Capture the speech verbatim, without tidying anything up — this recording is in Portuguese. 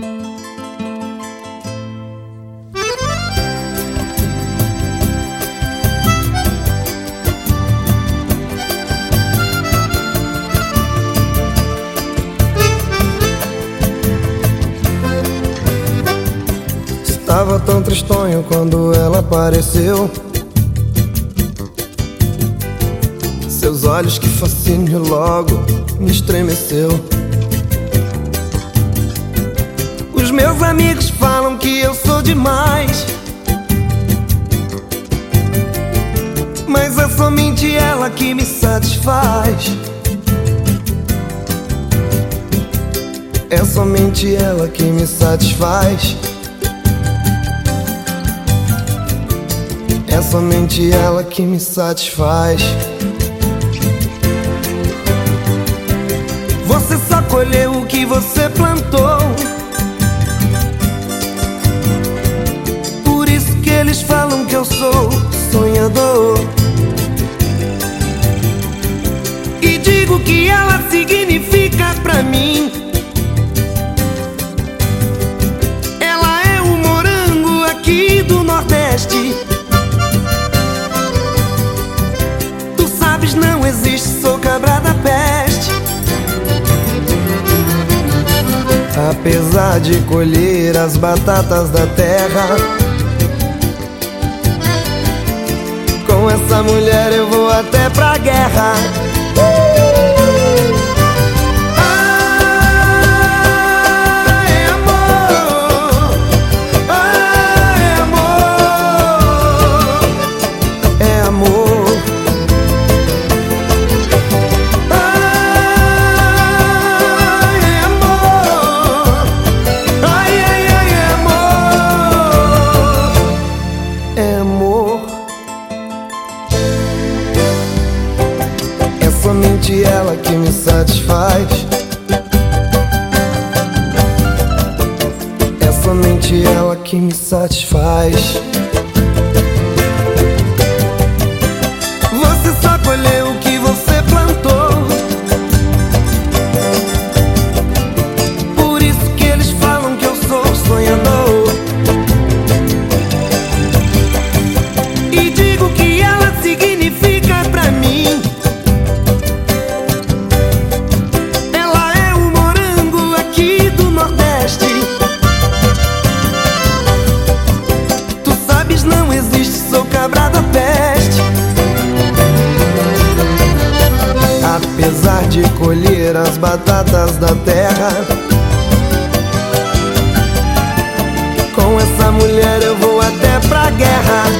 Estava tão tristonho quando ela apareceu. Seus olhos, que fascínio, logo me estremeceu. Os meus amigos falam que eu sou demais, mas é somente ela que me satisfaz. É somente ela que me satisfaz. É somente ela que me satisfaz. Você só colheu o que você plantou, por isso que eles falam que eu sou sonhador. E digo que ela significa pra mim. Ela é o morango aqui do Nordeste. Não existe, sou cabra da peste. Apesar de colher as batatas da terra, com essa mulher eu vou até pra guerra. É somente ela que me satisfaz. É somente ela que me satisfaz. Você só colheu o que você plantou, por isso que eles falam que eu sou sonhador. E digo que ela significa pra mim. Não existe, sou cabra da peste. Apesar de colher as batatas da terra, com essa mulher eu vou até pra guerra.